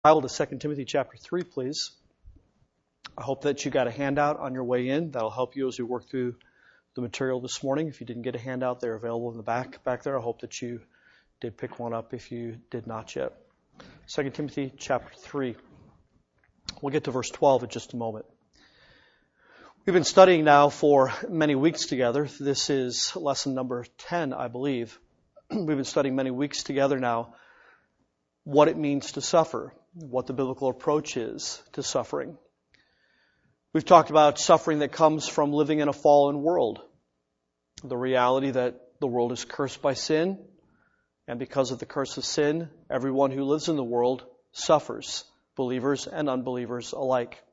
Bible to 2 Timothy chapter 3, please. I hope that you got a handout on your way in. That'll help you as we work through the material this morning. If you didn't get a handout, they're available in the back there. I hope that you did pick one up if you did not yet. 2 Timothy chapter 3. We'll get to verse 12 in just a moment. We've been studying now for many weeks together. This is lesson number 10, I believe. We've been studying many weeks together now what it means to suffer, what the biblical approach is to suffering. We've talked about suffering that comes from living in a fallen world, the reality that the world is cursed by sin, and because of the curse of sin, everyone who lives in the world suffers, believers and unbelievers alike.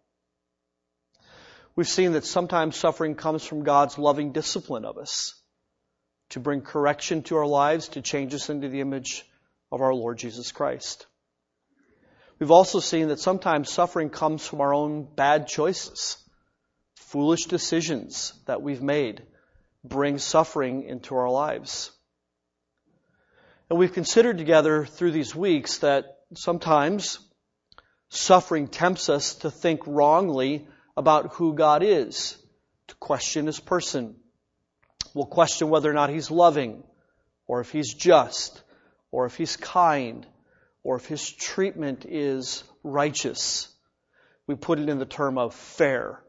We've seen that sometimes suffering comes from God's loving discipline of us to bring correction to our lives, to change us into the image of our Lord Jesus Christ. We've also seen that sometimes suffering comes from our own bad choices. Foolish decisions that we've made bring suffering into our lives. And we've considered together through these weeks that sometimes suffering tempts us to think wrongly about who God is, to question His person. We'll question whether or not He's loving, or if He's just, or if He's kind, or if His treatment is righteous. We put it in the term of fair.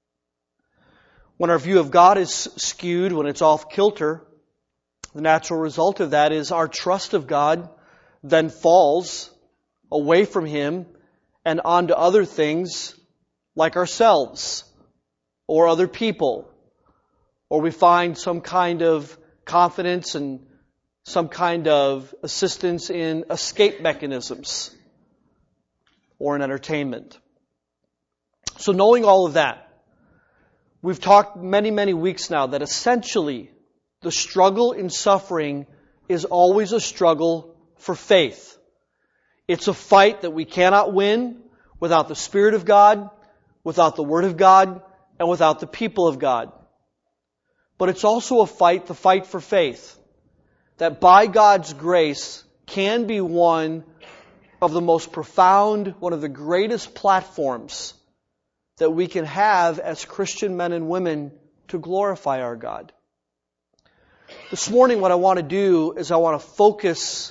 When our view of God is skewed, when it's off kilter, the natural result of that is our trust of God then falls away from Him and onto other things like ourselves or other people. Or we find some kind of confidence and some kind of assistance in escape mechanisms or in entertainment. So knowing all of that, we've talked many weeks now that essentially the struggle in suffering is always a struggle for faith. It's a fight that we cannot win without the Spirit of God, without the Word of God, and without the people of God. But it's also a fight, the fight for faith, that by God's grace can be one of the most profound, one of the greatest platforms that we can have as Christian men and women to glorify our God. This morning what I want to do is I want to focus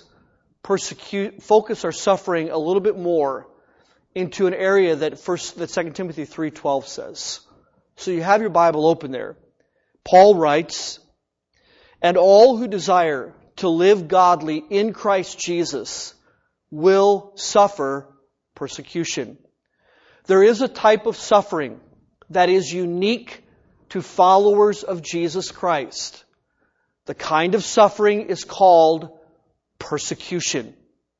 our suffering a little bit more into an area that 2 Timothy 3:12 says. So you have your Bible open there. Paul writes, "And all who desire to live godly in Christ Jesus will suffer persecution." There is a type of suffering that is unique to followers of Jesus Christ. The kind of suffering is called persecution.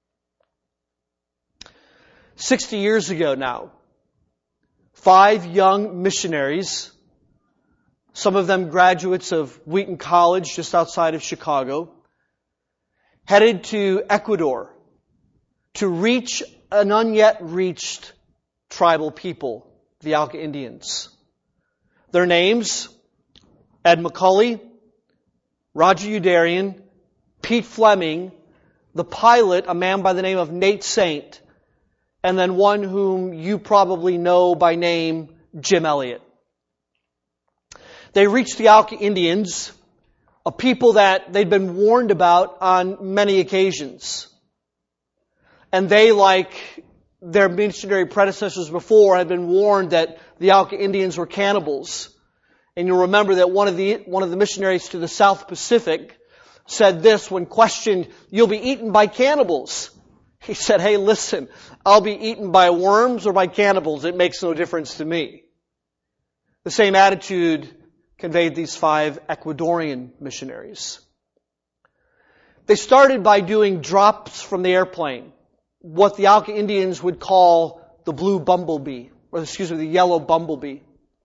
60 years ago now, 5 young missionaries, some of them graduates of Wheaton College just outside of Chicago, headed to Ecuador to reach an unyet reached tribal people, the Auca Indians. Their names, Ed McCully, Roger Youderian, Pete Fleming, the pilot, a man by the name of Nate Saint, and then one whom you probably know by name, Jim Elliott. They reached the Auca Indians, a people that they'd been warned about on many occasions. And they, like their missionary predecessors before, had been warned that the Auca Indians were cannibals. And you'll remember that one of the missionaries to the South Pacific said this when questioned, "You'll be eaten by cannibals." He said, "Hey, listen, I'll be eaten by worms or by cannibals. It makes no difference to me." The same attitude conveyed these 5 Ecuadorian missionaries. They started by doing drops from the airplane, what the Auca Indians would call the the yellow bumblebee.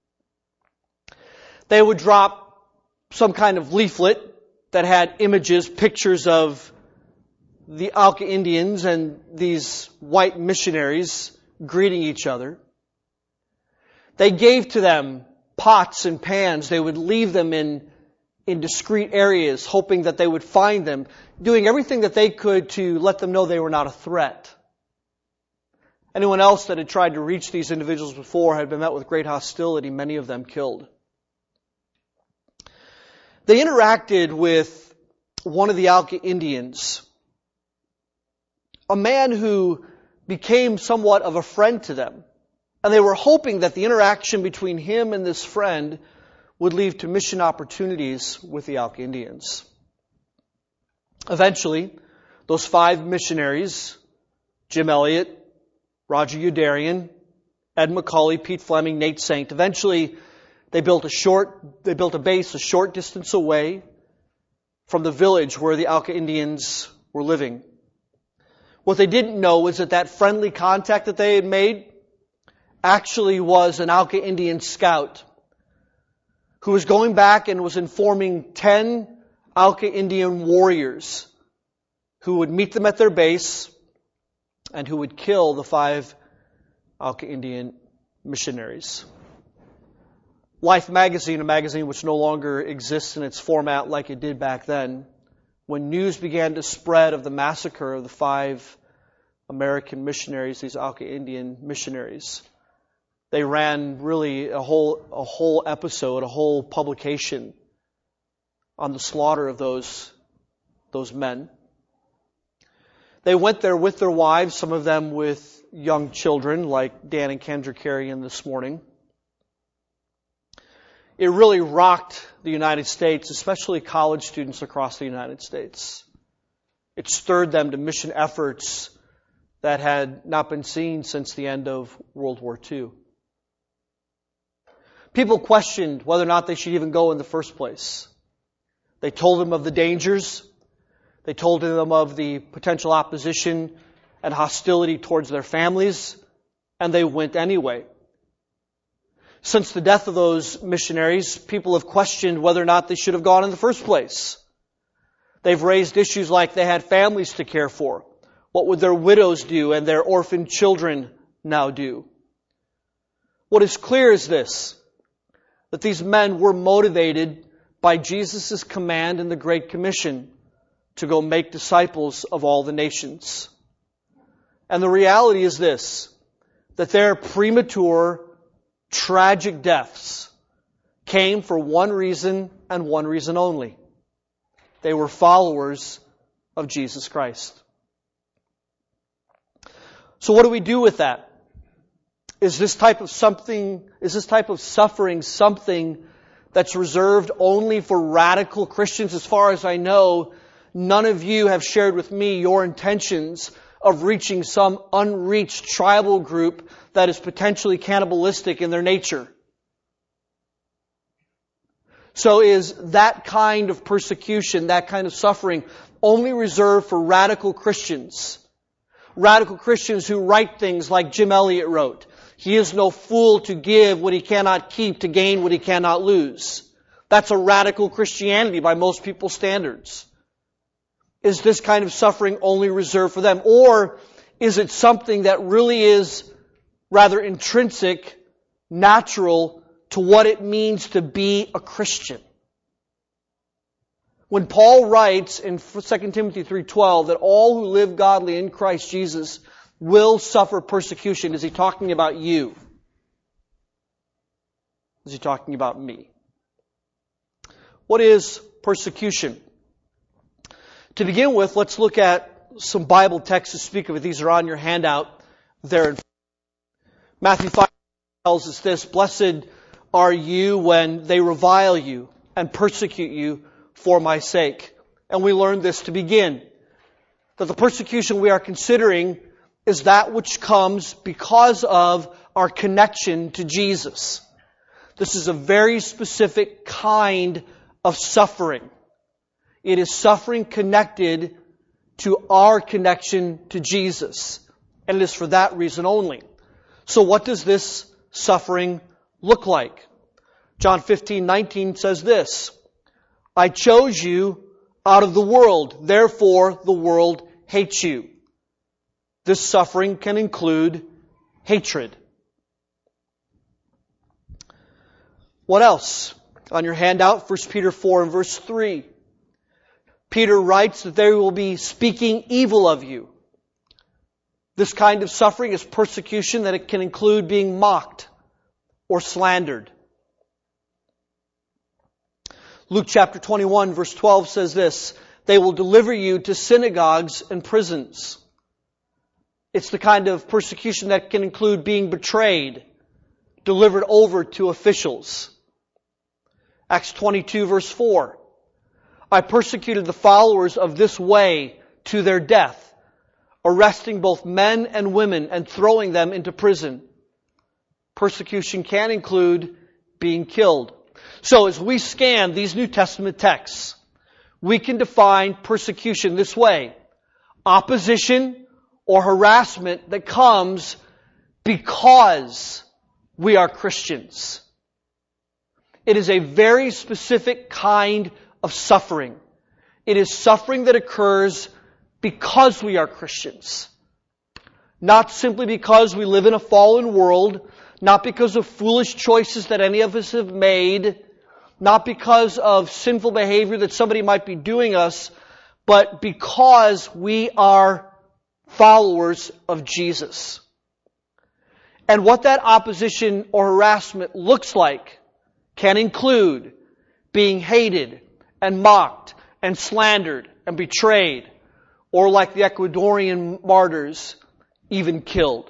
They would drop some kind of leaflet that had images, pictures of the Auca Indians and these white missionaries greeting each other. They gave to them pots and pans. They would leave them in discreet areas, hoping that they would find them, doing everything that they could to let them know they were not a threat. Anyone else that had tried to reach these individuals before had been met with great hostility, many of them killed. They interacted with one of the Auca Indians, a man who became somewhat of a friend to them. And they were hoping that the interaction between him and this friend would lead to mission opportunities with the Auca Indians. Eventually, those 5 missionaries, Jim Elliot, Roger Youderian, Ed McCully, Pete Fleming, Nate Saint, eventually they built a base a short distance away from the village where the Auca Indians were living. What they didn't know was that friendly contact that they had made actually was an Auca Indian scout who was going back and was informing 10 Auca Indian warriors who would meet them at their base and who would kill the 5 Auca Indian missionaries. Life magazine, a magazine which no longer exists in its format like it did back then, when news began to spread of the massacre of the 5 American missionaries, these Auca Indian missionaries, they ran really a whole episode, a whole publication on the slaughter of those men. They went there with their wives, some of them with young children, like Dan and Kendra Carrion this morning. It really rocked the United States, especially college students across the United States. It stirred them to mission efforts that had not been seen since the end of World War II. People questioned whether or not they should even go in the first place. They told them of the dangers. They told them of the potential opposition and hostility towards their families, and they went anyway. Since the death of those missionaries, people have questioned whether or not they should have gone in the first place. They've raised issues like they had families to care for. What would their widows do and their orphaned children now do? What is clear is this, that these men were motivated by Jesus' command in the Great Commission to go make disciples of all the nations. And the reality is this, that their premature, tragic deaths came for one reason and one reason only. They were followers of Jesus Christ. So what do we do with that? Is this type of suffering something that's reserved only for radical Christians? As far as I know, none of you have shared with me your intentions of reaching some unreached tribal group that is potentially cannibalistic in their nature. So is that kind of persecution, that kind of suffering, only reserved for radical Christians? Radical Christians who write things like Jim Elliot wrote. He is no fool to give what he cannot keep to gain what he cannot lose. That's a radical Christianity by most people's standards. Is this kind of suffering only reserved for them? Or is it something that really is rather intrinsic, natural to what it means to be a Christian? When Paul writes in 2 Timothy 3:12 that all who live godly in Christ Jesus will suffer persecution, is he talking about you? Is he talking about me? What is persecution? To begin with, let's look at some Bible texts to speak of it. These are on your handout there. Matthew 5 tells us this, "Blessed are you when they revile you and persecute you for my sake." And we learn this to begin, that the persecution we are considering is that which comes because of our connection to Jesus. This is a very specific kind of suffering. It is suffering connected to our connection to Jesus. And it is for that reason only. So what does this suffering look like? John 15:19 says this, "I chose you out of the world, therefore the world hates you." This suffering can include hatred. What else? On your handout, 1 Peter 4 and verse 3. Peter writes that they will be speaking evil of you. This kind of suffering is persecution that it can include being mocked or slandered. Luke chapter 21 verse 12 says this, "They will deliver you to synagogues and prisons." It's the kind of persecution that can include being betrayed, delivered over to officials. Acts 22 verse 4, "I persecuted the followers of this way to their death, arresting both men and women and throwing them into prison." Persecution can include being killed. So as we scan these New Testament texts, we can define persecution this way: opposition or harassment that comes because we are Christians. It is a very specific kind of suffering. It is suffering that occurs because we are Christians. Not simply because we live in a fallen world, not because of foolish choices that any of us have made, not because of sinful behavior that somebody might be doing us, but because we are followers of Jesus. And what that opposition or harassment looks like can include being hated and mocked and slandered and betrayed, or like the Ecuadorian martyrs, even killed.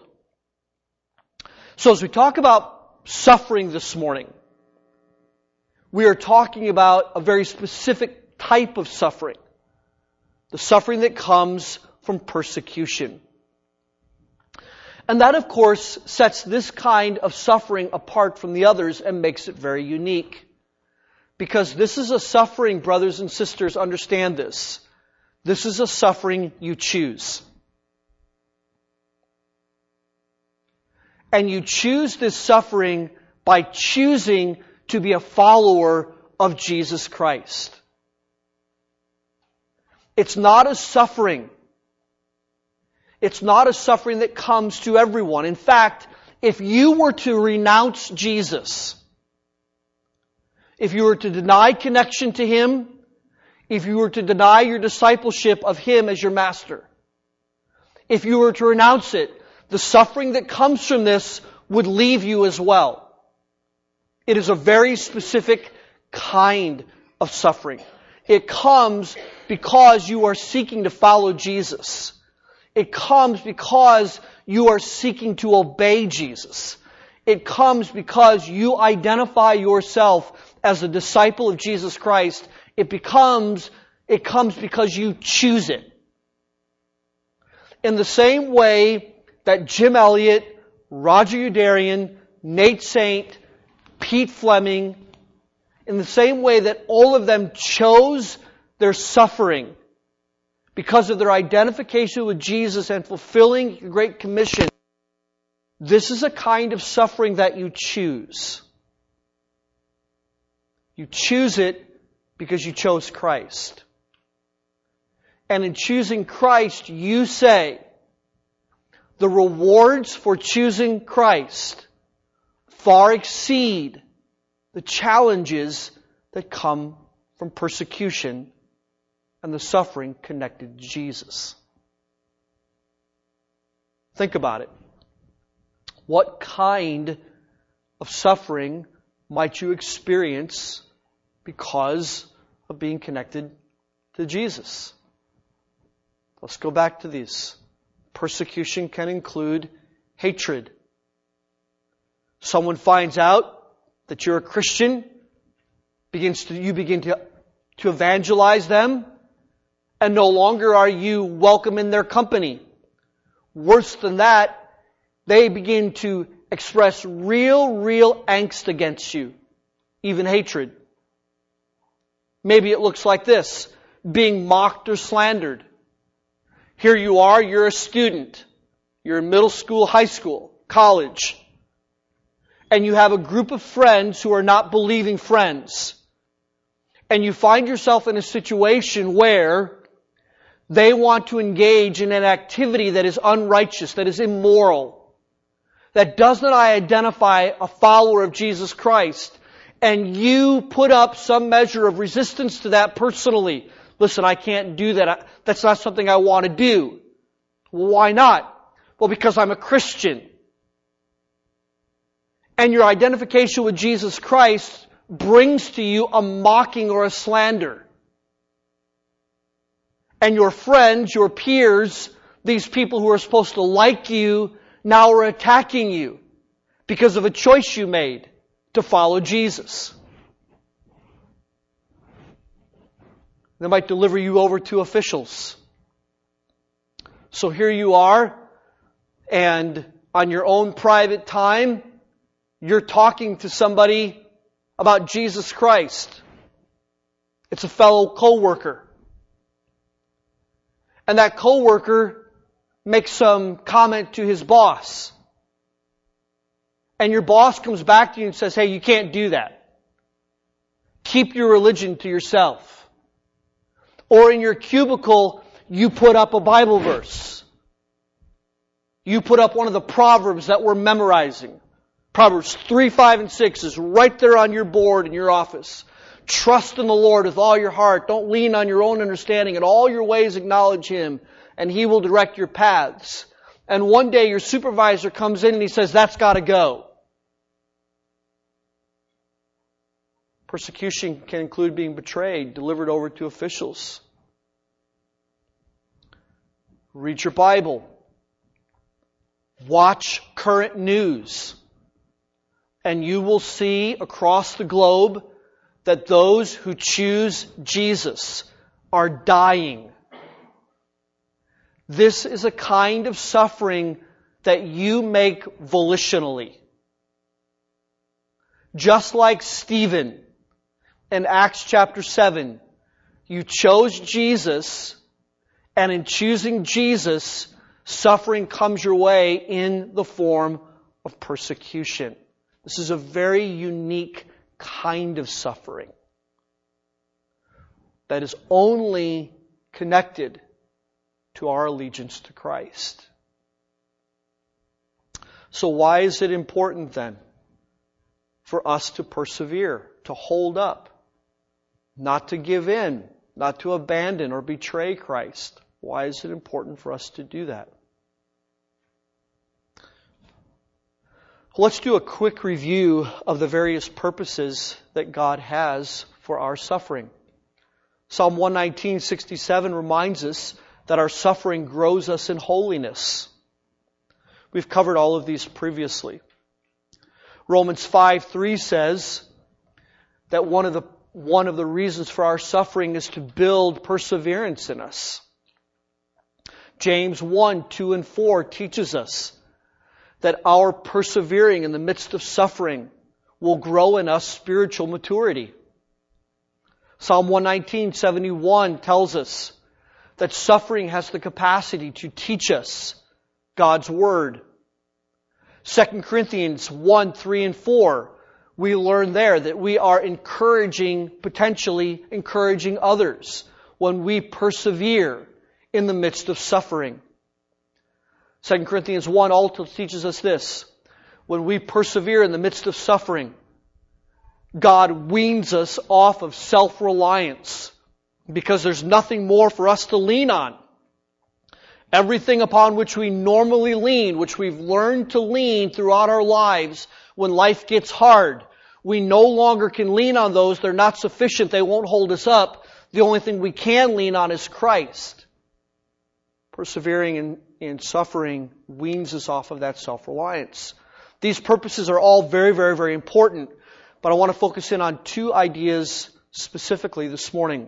So as we talk about suffering this morning, we are talking about a very specific type of suffering. The suffering that comes from persecution. And that, of course, sets this kind of suffering apart from the others and makes it very unique. Because this is a suffering, brothers and sisters, understand this. This is a suffering you choose. And you choose this suffering by choosing to be a follower of Jesus Christ. It's not a suffering. It's not a suffering that comes to everyone. In fact, if you were to renounce Jesus, if you were to deny connection to Him, if you were to deny your discipleship of Him as your master, if you were to renounce it, the suffering that comes from this would leave you as well. It is a very specific kind of suffering. It comes because you are seeking to follow Jesus. It comes because you are seeking to obey Jesus. It comes because you identify yourself as a disciple of Jesus Christ. It comes because you choose it. In the same way that Jim Elliot, Roger Youderian, Nate Saint, Pete Fleming, in the same way that all of them chose their suffering because of their identification with Jesus and fulfilling the Great Commission, this is a kind of suffering that you choose. You choose it because you chose Christ. And in choosing Christ, you say, the rewards for choosing Christ far exceed the challenges that come from persecution and the suffering connected to Jesus. Think about it. What kind of suffering might you experience because of being connected to Jesus? Let's go back to these. Persecution can include hatred. Someone finds out that you're a Christian, you begin to evangelize them, and no longer are you welcome in their company. Worse than that, they begin to express real angst against you, even hatred. Maybe it looks like this: being mocked or slandered. Here you are, you're a student. You're in middle school, high school, college. And you have a group of friends who are not believing friends. And you find yourself in a situation where they want to engage in an activity that is unrighteous, that is immoral, that does not identify a follower of Jesus Christ. And you put up some measure of resistance to that personally. Listen, I can't do that. That's not something I want to do. Well, why not? Well, because I'm a Christian. And your identification with Jesus Christ brings to you a mocking or a slander. And your friends, your peers, these people who are supposed to like you, now are attacking you because of a choice you made to follow Jesus. They might deliver you over to officials. So here you are, and on your own private time, you're talking to somebody about Jesus Christ. It's a fellow co-worker. And that co-worker makes some comment to his boss. And your boss comes back to you and says, hey, you can't do that. Keep your religion to yourself. Or in your cubicle, you put up a Bible verse. You put up one of the Proverbs that we're memorizing. Proverbs 3, 5, and 6 is right there on your board in your office. Trust in the Lord with all your heart. Don't lean on your own understanding. In all your ways acknowledge Him, and He will direct your paths. And one day your supervisor comes in and he says, that's got to go. Persecution can include being betrayed, delivered over to officials. Read your Bible. Watch current news. And you will see across the globe that those who choose Jesus are dying. This is a kind of suffering that you make volitionally. Just like Stephen in Acts chapter 7, you chose Jesus, and in choosing Jesus, suffering comes your way in the form of persecution. This is a very unique kind of suffering that is only connected to our allegiance to Christ. So why is it important then for us to persevere, to hold up, not to give in, not to abandon or betray Christ? Why is it important for us to do that? Let's do a quick review of the various purposes that God has for our suffering. Psalm 119:67 reminds us that our suffering grows us in holiness. We've covered all of these previously. Romans 5:3 says that one of the reasons for our suffering is to build perseverance in us. James 1:2 and 4 teaches us that our persevering in the midst of suffering will grow in us spiritual maturity. Psalm 119:71 tells us that suffering has the capacity to teach us God's Word. 2 Corinthians 1:3 and 4, we learn there that we are potentially encouraging others when we persevere in the midst of suffering. 2 Corinthians 1 also teaches us this: when we persevere in the midst of suffering, God weans us off of self-reliance because there's nothing more for us to lean on. Everything upon which we normally lean, which we've learned to lean throughout our lives when life gets hard, we no longer can lean on those. They're not sufficient. They won't hold us up. The only thing we can lean on is Christ. Persevering in suffering weans us off of that self-reliance. These purposes are all very, very, very important, but I want to focus in on two ideas specifically this morning.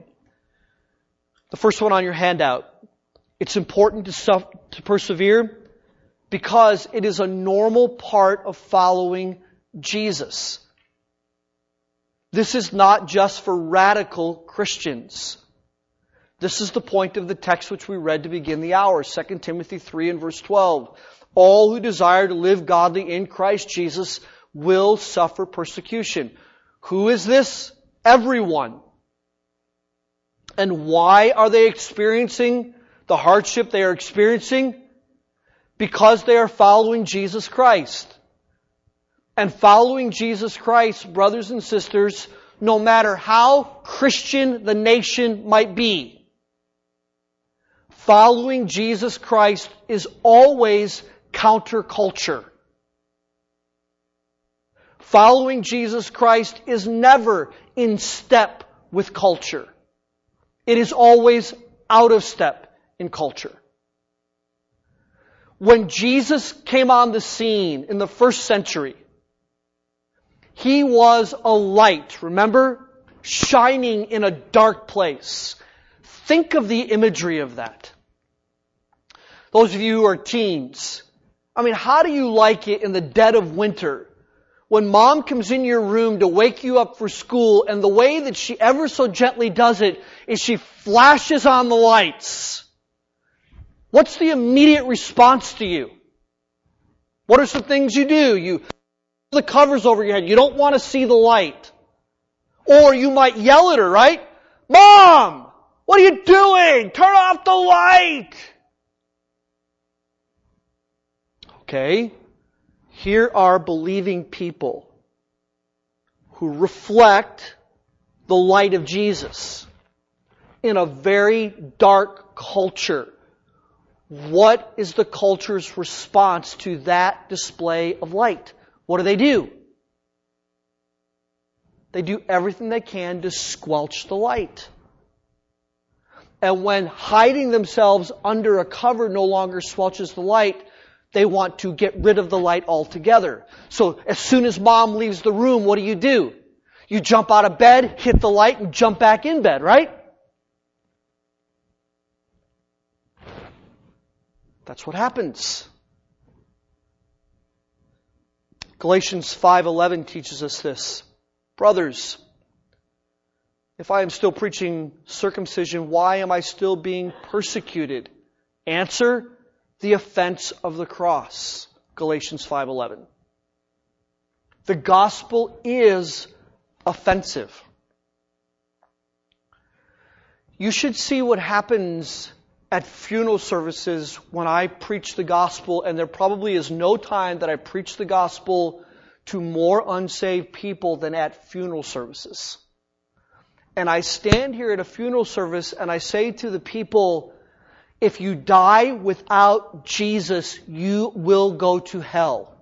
The first one on your handout. It's important to persevere because it is a normal part of following Jesus. This is not just for radical Christians. This is the point of the text which we read to begin the hour, 2 Timothy 3 and verse 12. All who desire to live godly in Christ Jesus will suffer persecution. Who is this? Everyone. And why are they experiencing the hardship they are experiencing? Because they are following Jesus Christ. And following Jesus Christ, brothers and sisters, no matter how Christian the nation might be, following Jesus Christ is always counterculture. Following Jesus Christ is never in step with culture. It is always out of step in culture. When Jesus came on the scene in the first century, He was a light, remember? Shining in a dark place. Think of the imagery of that. Those of you who are teens, how do you like it in the dead of winter when mom comes in your room to wake you up for school, and the way that she ever so gently does it is she flashes on the lights? What's the immediate response to you? What are some things you do? You pull the covers over your head. You don't want to see the light. Or you might yell at her, right? Mom! What are you doing? Turn off the light! Okay. Here are believing people who reflect the light of Jesus in a very dark culture. What is the culture's response to that display of light? What do? They do everything they can to squelch the light. And when hiding themselves under a cover no longer squelches the light, they want to get rid of the light altogether. So as soon as mom leaves the room, what do? You jump out of bed, hit the light, and jump back in bed, right? That's what happens. Galatians 5:11 teaches us this. Brothers, if I am still preaching circumcision, why am I still being persecuted? Answer, the offense of the cross. Galatians 5:11. The gospel is offensive. You should see what happens at funeral services when I preach the gospel, and there probably is no time that I preach the gospel to more unsaved people than at funeral services. And I stand here at a funeral service and I say to the people, if you die without Jesus, you will go to hell.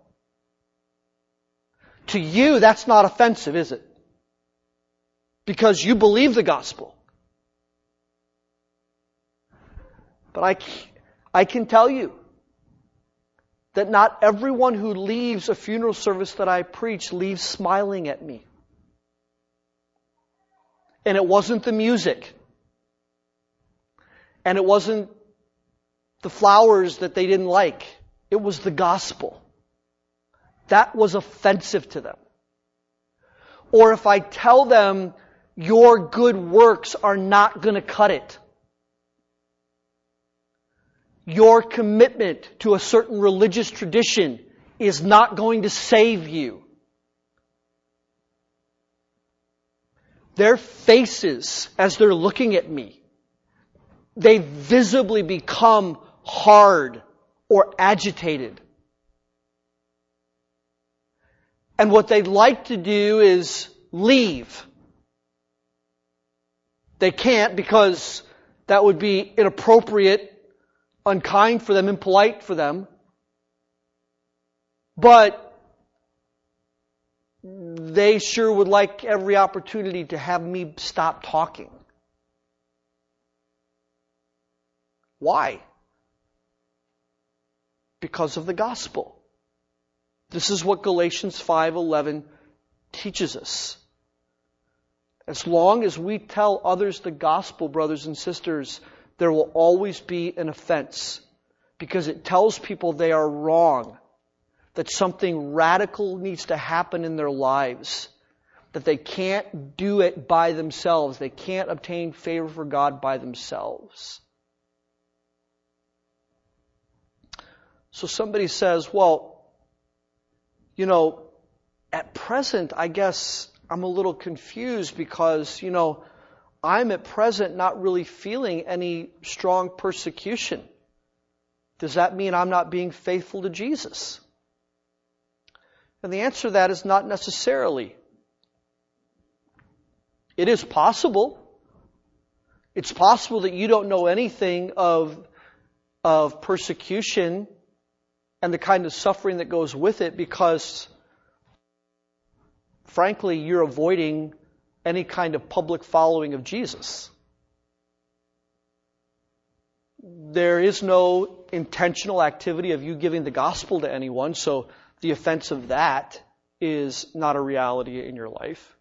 To you, that's not offensive, is it? Because you believe the gospel. But I can tell you that not everyone who leaves a funeral service that I preach leaves smiling at me. And it wasn't the music. And it wasn't the flowers that they didn't like. It was the gospel. That was offensive to them. Or if I tell them, your good works are not going to cut it. Your commitment to a certain religious tradition is not going to save you. Their faces, as they're looking at me, they visibly become hard or agitated. And what they'd like to do is leave. They can't because that would be inappropriate, unkind for them, impolite for them. But they sure would like every opportunity to have me stop talking. Why? Because of the gospel. This is what Galatians 5:11 teaches us. As long as we tell others the gospel, brothers and sisters, there will always be an offense, because it tells people they are wrong, that something radical needs to happen in their lives, that they can't do it by themselves. They can't obtain favor for God by themselves. So somebody says, well, at present, I guess I'm a little confused because, I'm at present not really feeling any strong persecution. Does that mean I'm not being faithful to Jesus? And the answer to that is not necessarily. It is possible. It's possible that you don't know anything of persecution and the kind of suffering that goes with it because, frankly, you're avoiding any kind of public following of Jesus. There is no intentional activity of you giving the gospel to anyone, so the offense of that is not a reality in your life.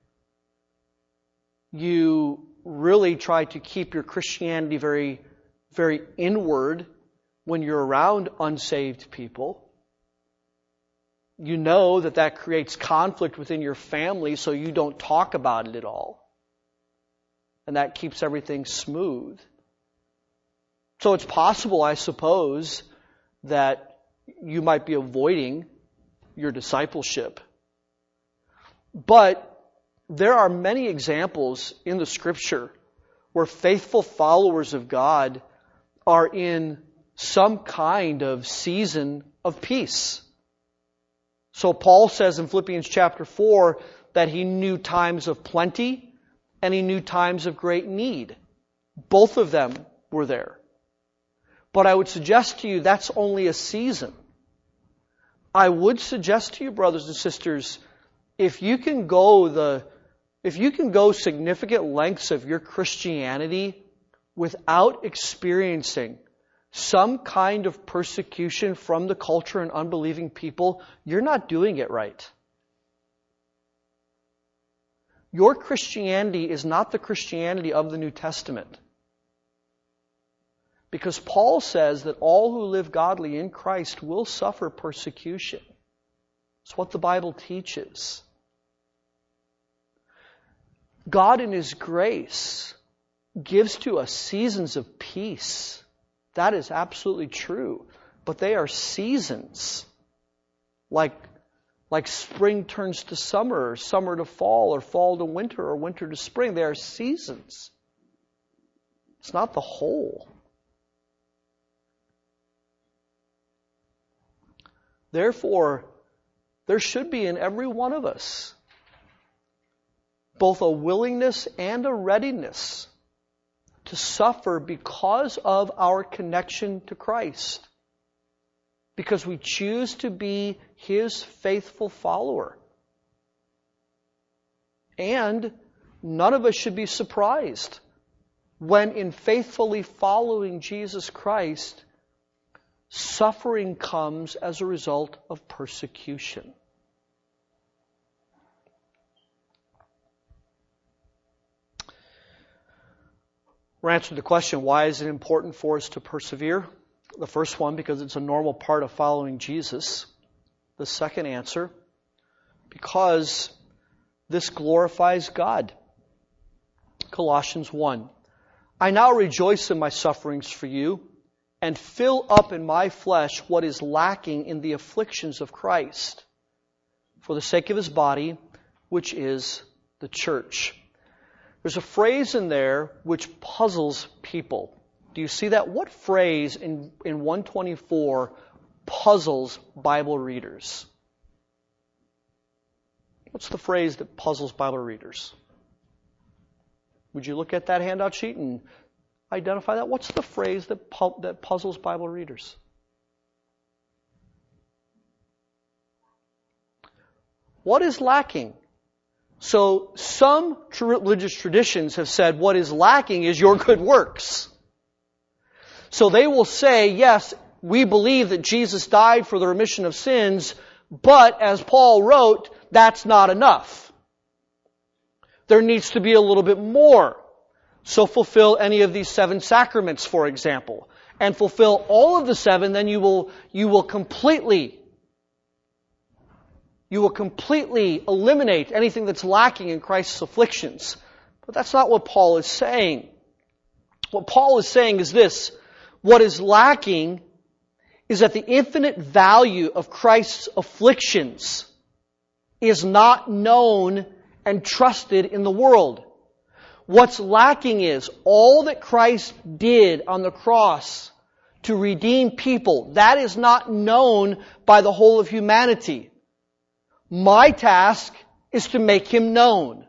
You really try to keep your Christianity very, very inward when you're around unsaved people. You know that that creates conflict within your family, so you don't talk about it at all. And that keeps everything smooth. So it's possible, I suppose, that you might be avoiding your discipleship. But there are many examples in the Scripture where faithful followers of God are in some kind of season of peace. So Paul says in Philippians chapter 4 that he knew times of plenty and he knew times of great need. Both of them were there. But I would suggest to you that's only a season. I would suggest to you, brothers and sisters, if you can go significant lengths of your Christianity without experiencing some kind of persecution from the culture and unbelieving people, you're not doing it right. Your Christianity is not the Christianity of the New Testament. Because Paul says that all who live godly in Christ will suffer persecution. It's what the Bible teaches. God in His grace gives to us seasons of peace. That is absolutely true. But they are seasons. Like spring turns to summer, or summer to fall, or fall to winter, or winter to spring. They are seasons. It's not the whole. Therefore, there should be in every one of us both a willingness and a readiness to suffer because of our connection to Christ. Because we choose to be His faithful follower. And none of us should be surprised when in faithfully following Jesus Christ, suffering comes as a result of persecution. We're answering the question, why is it important for us to persevere? The first one, because it's a normal part of following Jesus. The second answer, because this glorifies God. Colossians 1. I now rejoice in my sufferings for you, and fill up in my flesh what is lacking in the afflictions of Christ, for the sake of His body, which is the church. There's a phrase in there which puzzles people. Do you see that? What phrase in 124 puzzles Bible readers? What's the phrase that puzzles Bible readers? Would you look at that handout sheet and identify that? What's the phrase that puzzles Bible readers? What is lacking? So some religious traditions have said what is lacking is your good works. So they will say, yes, we believe that Jesus died for the remission of sins, but as Paul wrote, that's not enough. There needs to be a little bit more. So fulfill any of these 7 sacraments, for example, and fulfill all of the 7, then you will completely eliminate anything that's lacking in Christ's afflictions. But that's not what Paul is saying. What Paul is saying is this: what is lacking is that the infinite value of Christ's afflictions is not known and trusted in the world. What's lacking is all that Christ did on the cross to redeem people. That is not known by the whole of humanity. My task is to make Him known.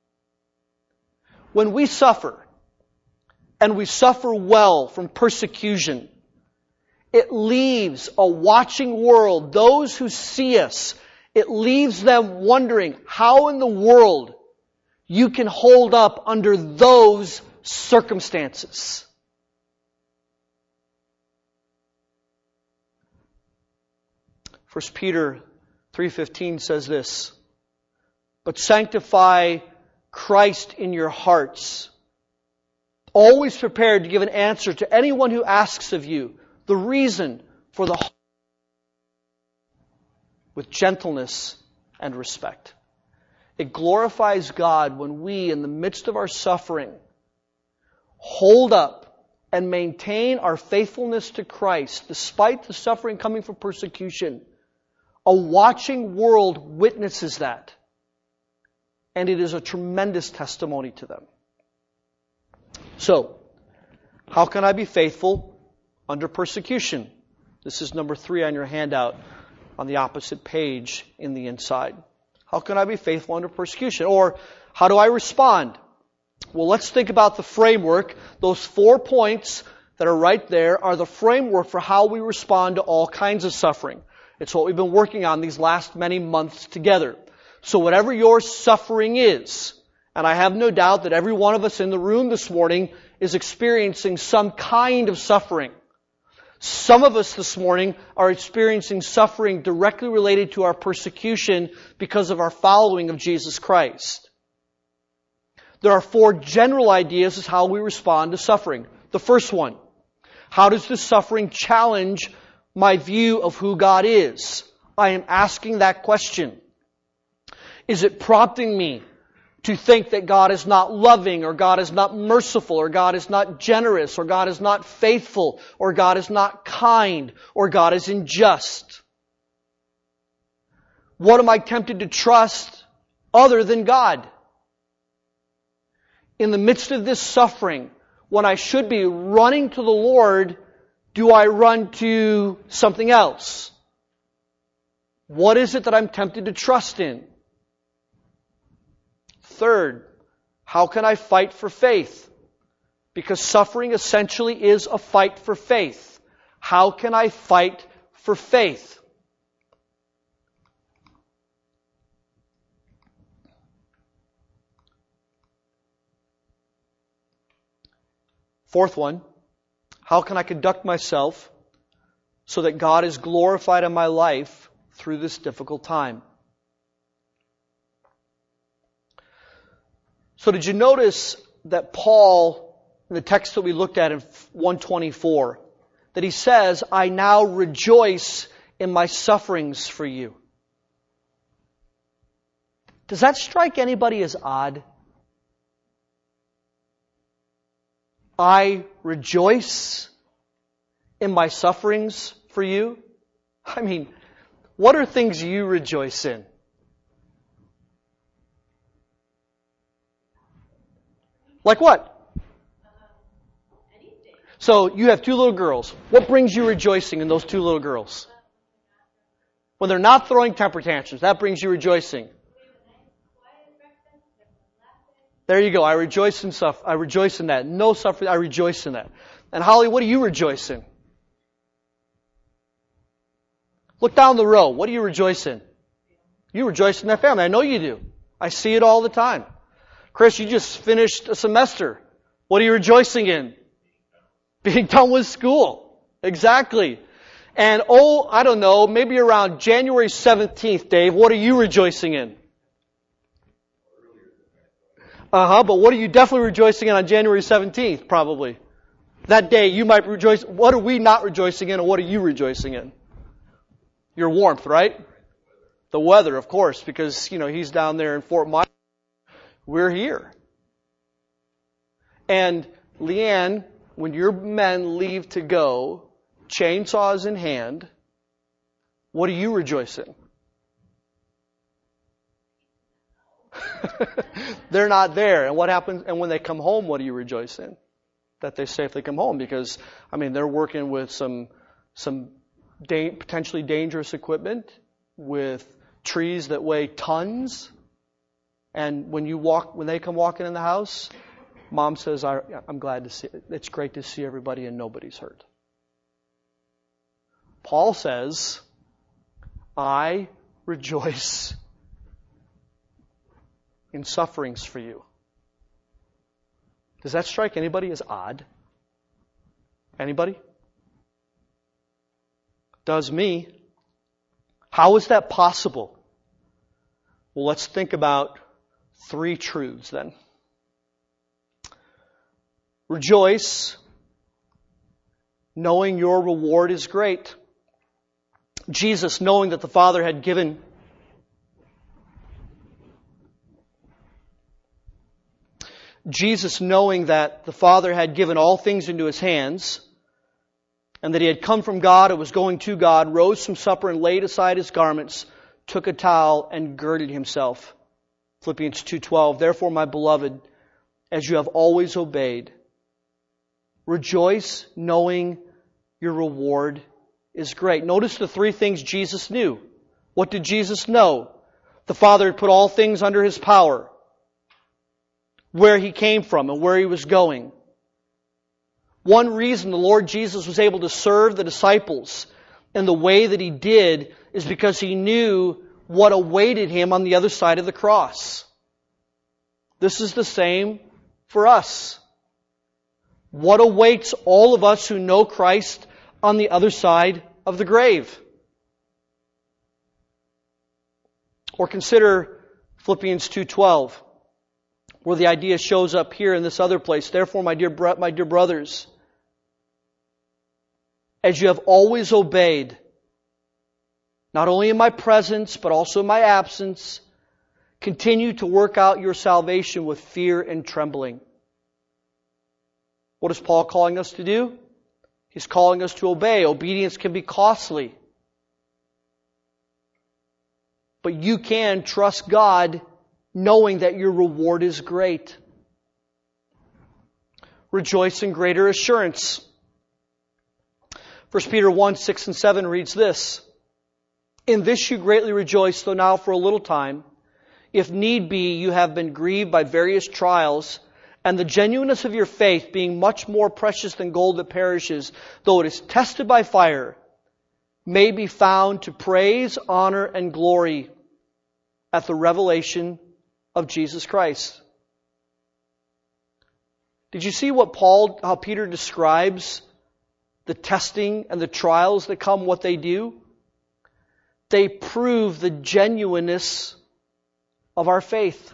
When we suffer, and we suffer well from persecution, It leaves a watching world, those who see us, it leaves them wondering how in the world you can hold up under those circumstances. First Peter 3:15 says this, "But sanctify Christ in your hearts, always prepared to give an answer to anyone who asks of you the reason for the hope with gentleness and respect." It glorifies God when we, in the midst of our suffering, hold up and maintain our faithfulness to Christ despite the suffering coming from persecution. A watching world witnesses that. And it is a tremendous testimony to them. So, how can I be faithful under persecution? This is number 3 on your handout on the opposite page in the inside. How can I be faithful under persecution? Or, how do I respond? Well, let's think about the framework. Those 4 points that are right there are the framework for how we respond to all kinds of suffering. It's what we've been working on these last many months together. So whatever your suffering is, and I have no doubt that every one of us in the room this morning is experiencing some kind of suffering. Some of us this morning are experiencing suffering directly related to our persecution because of our following of Jesus Christ. There are 4 general ideas as how we respond to suffering. The first one, how does this suffering challenge my view of who God is? I am asking that question. Is it prompting me to think that God is not loving, or God is not merciful, or God is not generous, or God is not faithful, or God is not kind, or God is unjust? What am I tempted to trust other than God? In the midst of this suffering, when I should be running to the Lord, do I run to something else? What is it that I'm tempted to trust in? Third, how can I fight for faith? Because suffering essentially is a fight for faith. How can I fight for faith? Fourth one, how can I conduct myself so that God is glorified in my life through this difficult time? So did you notice that Paul, in the text that we looked at in 124, that he says, I now rejoice in my sufferings for you? Does that strike anybody as odd? I rejoice in my sufferings for you? I mean, what are things you rejoice in? Like what? So you have 2 little girls. What brings you rejoicing in those 2 little girls? When they're not throwing temper tantrums, that brings you rejoicing. There you go. I rejoice in I rejoice in that. No suffering. I rejoice in that. And Holly, what do you rejoice in? Look down the row. What do you rejoice in? You rejoice in that family. I know you do. I see it all the time. Chris, you just finished a semester. What are you rejoicing in? Being done with school. Exactly. And I don't know, maybe around January 17th, Dave, what are you rejoicing in? But what are you definitely rejoicing in on January 17th, probably? That day you might rejoice. What are we not rejoicing in, and what are you rejoicing in? Your warmth, right? The weather, of course, because, he's down there in Fort Myers. We're here. And Leanne, when your men leave to go, chainsaws in hand, what do you rejoice in? They're not there. And what happens? And when they come home, what do you rejoice in? That they safely come home, because, they're working with some potentially dangerous equipment, with trees that weigh tons. And when they come walking in the house, Mom says, I'm glad to see it. It's great to see everybody and nobody's hurt. Paul says, I rejoice in sufferings for you. Does that strike anybody as odd? Anybody? Does me. How is that possible? Well, let's think about 3 truths then. Rejoice, knowing your reward is great. Jesus, knowing that the Father had given all things into His hands, and that He had come from God and was going to God, rose from supper and laid aside His garments, took a towel and girded Himself. Philippians 2:12, therefore, my beloved, as you have always obeyed, rejoice knowing your reward is great. Notice the 3 things Jesus knew. What did Jesus know? The Father had put all things under His power. Where He came from and where He was going. One reason the Lord Jesus was able to serve the disciples in the way that He did is because He knew what awaited Him on the other side of the cross. This is the same for us. What awaits all of us who know Christ on the other side of the grave? Or consider Philippians 2:12, where the idea shows up here in this other place. Therefore, my dear brothers, as you have always obeyed, not only in my presence, but also in my absence, continue to work out your salvation with fear and trembling. What is Paul calling us to do? He's calling us to obey. Obedience can be costly. But you can trust God knowing that your reward is great. Rejoice in greater assurance. 1 Peter 1:6 and 7 reads this, in this you greatly rejoice, though now for a little time, if need be, you have been grieved by various trials, and the genuineness of your faith, being much more precious than gold that perishes, though it is tested by fire, may be found to praise, honor, and glory at the revelation of Jesus Christ. Did you see how Peter describes the testing and the trials that come, what they do? They prove the genuineness of our faith.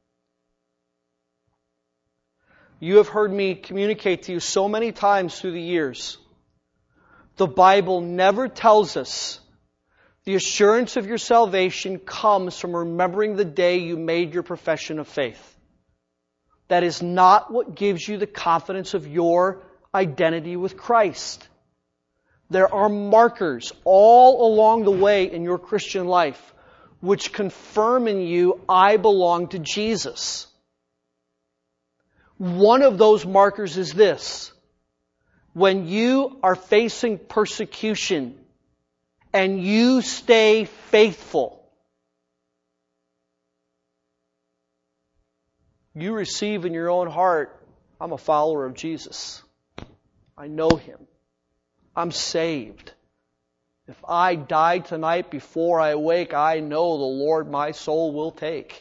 You have heard me communicate to you so many times through the years. The Bible never tells us the assurance of your salvation comes from remembering the day you made your profession of faith. That is not what gives you the confidence of your identity with Christ. There are markers all along the way in your Christian life which confirm in you, I belong to Jesus. One of those markers is this. When you are facing persecution and you stay faithful, you receive in your own heart, I'm a follower of Jesus. I know Him. I'm saved. If I die tonight before I wake, I know the Lord my soul will take.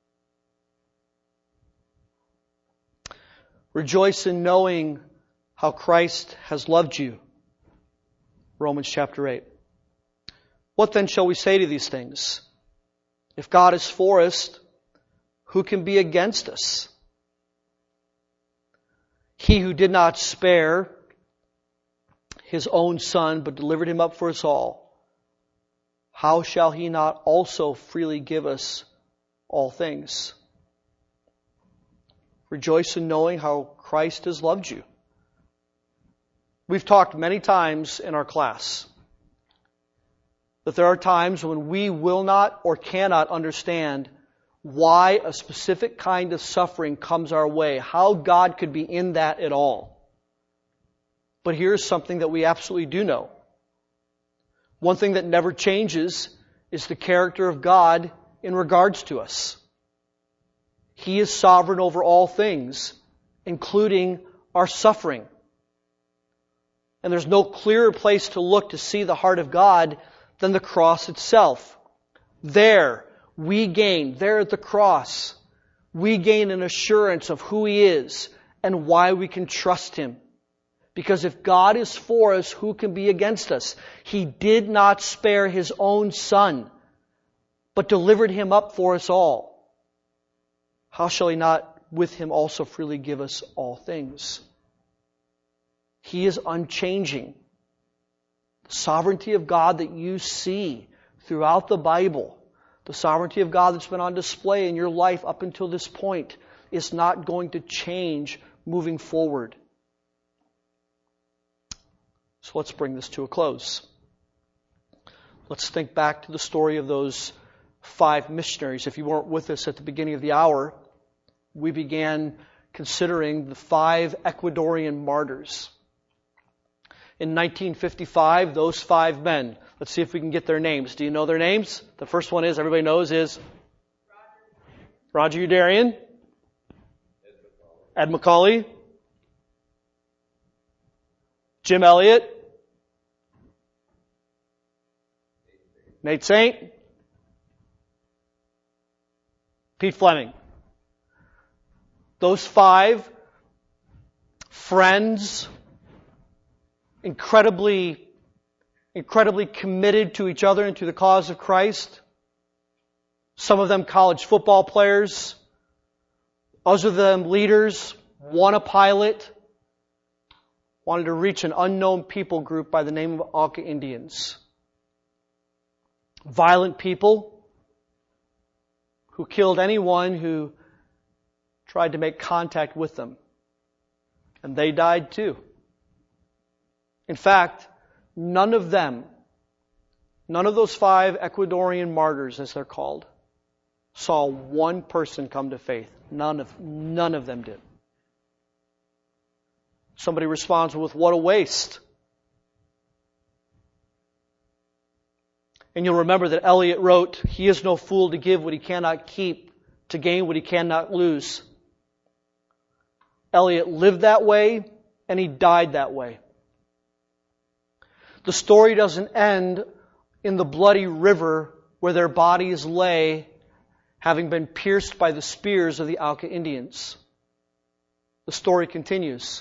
Rejoice in knowing how Christ has loved you. Romans chapter 8. What then shall we say to these things? If God is for us, who can be against us? He who did not spare His own Son, but delivered Him up for us all, how shall He not also freely give us all things? Rejoice in knowing how Christ has loved you. We've talked many times in our class that there are times when we will not or cannot understand why a specific kind of suffering comes our way, how God could be in that at all. But here's something that we absolutely do know. One thing that never changes is the character of God in regards to us. He is sovereign over all things, including our suffering. And there's no clearer place to look to see the heart of God than the cross itself. There at the cross, we gain an assurance of who He is and why we can trust Him. Because if God is for us, who can be against us? He did not spare His own Son, but delivered Him up for us all. How shall He not with Him also freely give us all things? He is unchanging. The sovereignty of God that you see throughout the Bible, the sovereignty of God that's been on display in your life up until this point, is not going to change moving forward. So let's bring this to a close. Let's think back to the story of those 5 missionaries. If you weren't with us at the beginning of the hour, we began considering the 5 Ecuadorian martyrs. In 1955, those 5 men, let's see if we can get their names. Do you know their names? The first one everybody knows is Roger Youderian, Ed McCauley, Jim Elliot, Nate Saint, Pete Fleming. Those 5 friends, incredibly committed to each other and to the cause of Christ. Some of them college football players. Others of them leaders. One a pilot. Wanted to reach an unknown people group by the name of Auca Indians. Violent people who killed anyone who tried to make contact with them. And they died too. In fact, none of those 5 Ecuadorian martyrs, as they're called, saw one person come to faith. None of them did. Somebody responds with, "What a waste." And you'll remember that Eliot wrote, "He is no fool to give what he cannot keep, to gain what he cannot lose." Eliot lived that way, and he died that way. The story doesn't end in the bloody river where their bodies lay, having been pierced by the spears of the Auca Indians. The story continues.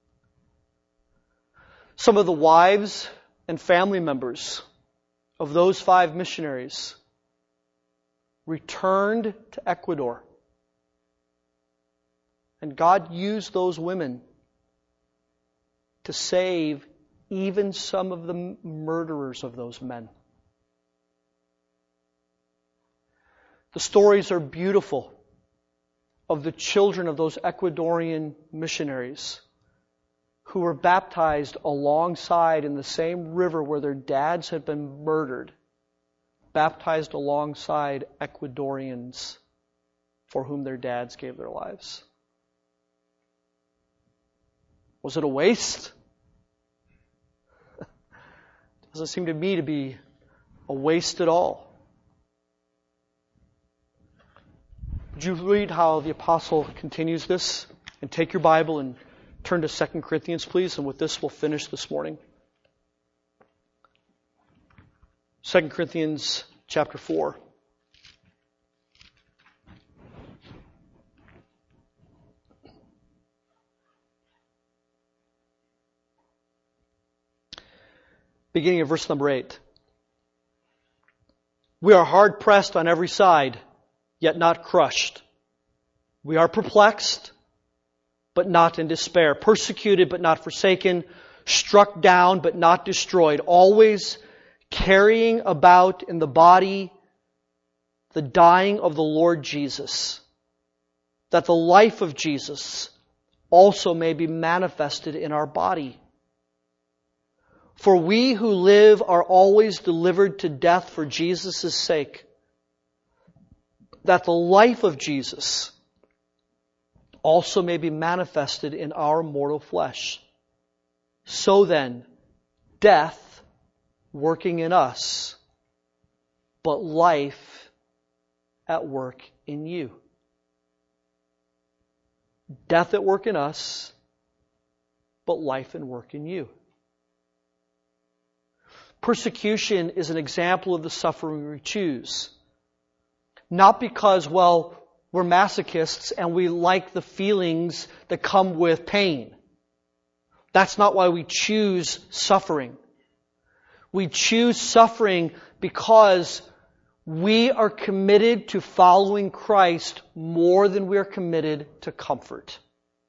Some of the wives and family members of those 5 missionaries returned to Ecuador. And God used those women to save even some of the murderers of those men. The stories are beautiful of the children of those Ecuadorian missionaries who were baptized alongside in the same river where their dads had been murdered, baptized alongside Ecuadorians for whom their dads gave their lives. Was it a waste? Doesn't seem to me to be a waste at all. Would you read how the apostle continues this? And take your Bible and turn to 2 Corinthians, please. And with this, we'll finish this morning. 2 Corinthians chapter 4. Beginning of verse number 8. We are hard pressed on every side, yet not crushed. We are perplexed, but not in despair. Persecuted, but not forsaken. Struck down, but not destroyed. Always carrying about in the body the dying of the Lord Jesus, that the life of Jesus also may be manifested in our body. For we who live are always delivered to death for Jesus' sake, that the life of Jesus also may be manifested in our mortal flesh. So then, death working in us, but life at work in you. Death at work in us, but life and work in you. Persecution is an example of the suffering we choose. Not because, well, we're masochists and we like the feelings that come with pain. That's not why we choose suffering. We choose suffering because we are committed to following Christ more than we are committed to comfort.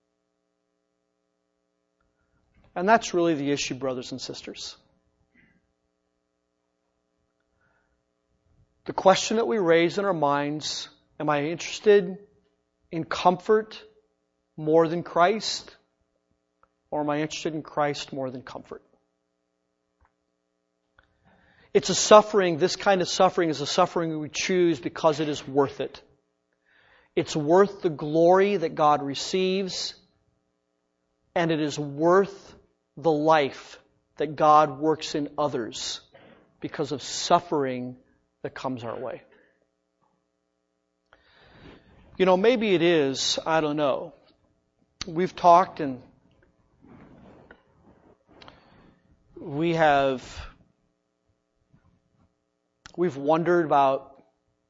And that's really the issue, brothers and sisters. The question that we raise in our minds, am I interested in comfort more than Christ? Or am I interested in Christ more than comfort? It's a suffering, this kind of suffering is a suffering we choose because it is worth it. It's worth the glory that God receives, and it is worth the life that God works in others because of suffering that comes our way. You know, maybe it is, I don't know. We've talked and we've wondered about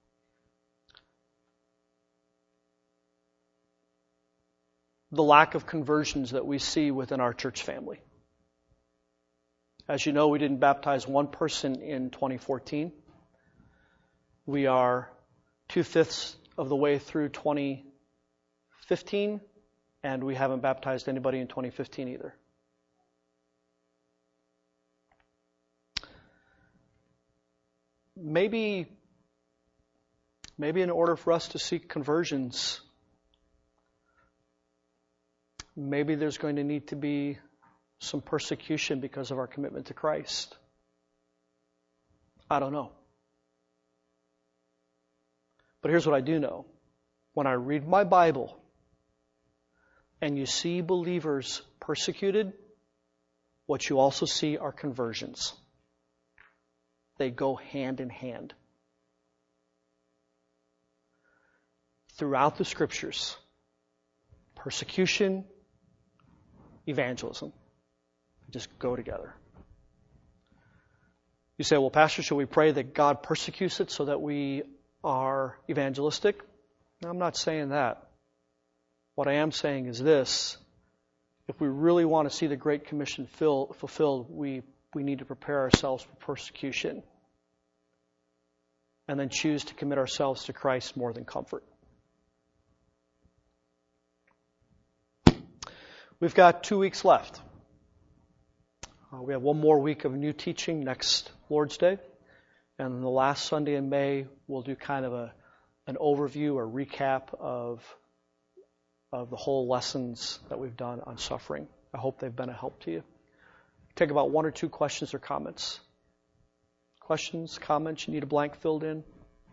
the lack of conversions that we see within our church family. As you know, we didn't baptize one person in 2014. We are 2/5 of the way through 2015, and we haven't baptized anybody in 2015 either. Maybe in order for us to seek conversions, maybe there's going to need to be some persecution because of our commitment to Christ. I don't know. But here's what I do know. When I read my Bible and you see believers persecuted, what you also see are conversions. They go hand in hand. Throughout the Scriptures, persecution, evangelism just go together. You say, well, Pastor, should we pray that God persecutes it so that we are evangelistic? No, I'm not saying that. What I am saying is this. If we really want to see the Great Commission fulfilled, we need to prepare ourselves for persecution and then choose to commit ourselves to Christ more than comfort. We've got 2 weeks left. We have one more week of new teaching next Lord's Day. And the last Sunday in May, we'll do kind of an overview or recap of the whole lessons that we've done on suffering. I hope they've been a help to you. Take about 1 or 2 questions or comments. Questions, comments, you need a blank filled in?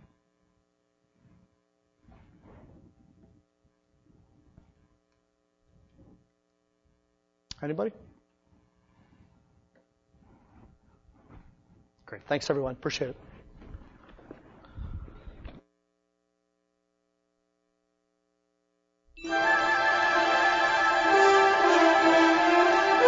Anybody? Great. Thanks, everyone. Appreciate it.